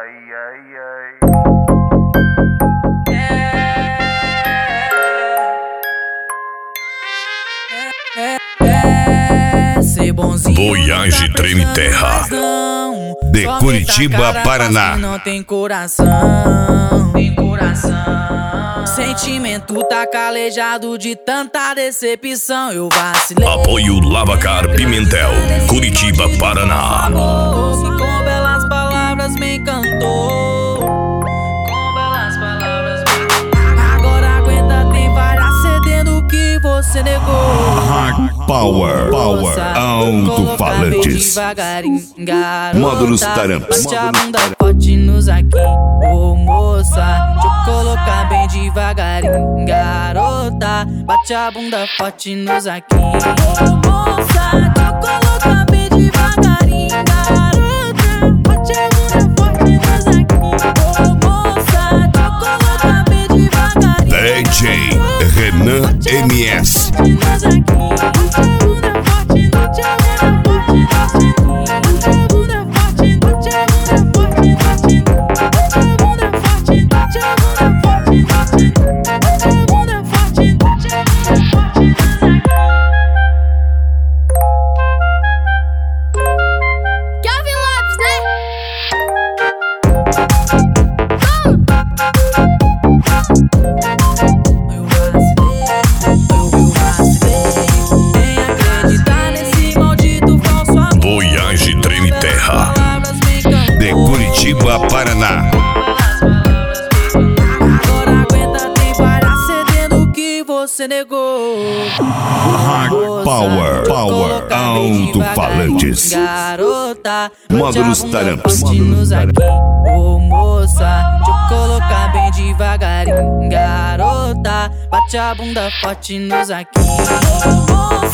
Ser bonzinho. Voyage Treme Terra. De Curitiba, Paraná. Não tem coração. Sentimento tá calejado de tanta decepção. Eu vacilei. Apoio Lavacar Pimentel, Curitiba, Paraná. Que com belas palavras me encantou. Com belas palavras me encantou. Agora aguenta, tem várias cedendo que você negou. Power, alto-falantes. Módulos Taramps. Bate a bunda forte nos aqui, ô moça. Deixa eu colocar bem devagarinho, garota. Bate a bunda forte nos aqui, ô moça. Deixa eu colocar bem devagarinho, garota. Bate a bunda forte nos aqui, ô moça. Deixa eu colocar bem devagarinho. DJ Renan MS. Voyage Treme Terra. De Curitiba, Paraná. Agora aguenta, tem várias cedendo que você negou. Power, alto-falantes. Garota, Módulos Taramps. Ô moça, deixa eu colocar bem devagarinho, garota. Bate a bunda forte nos aqui.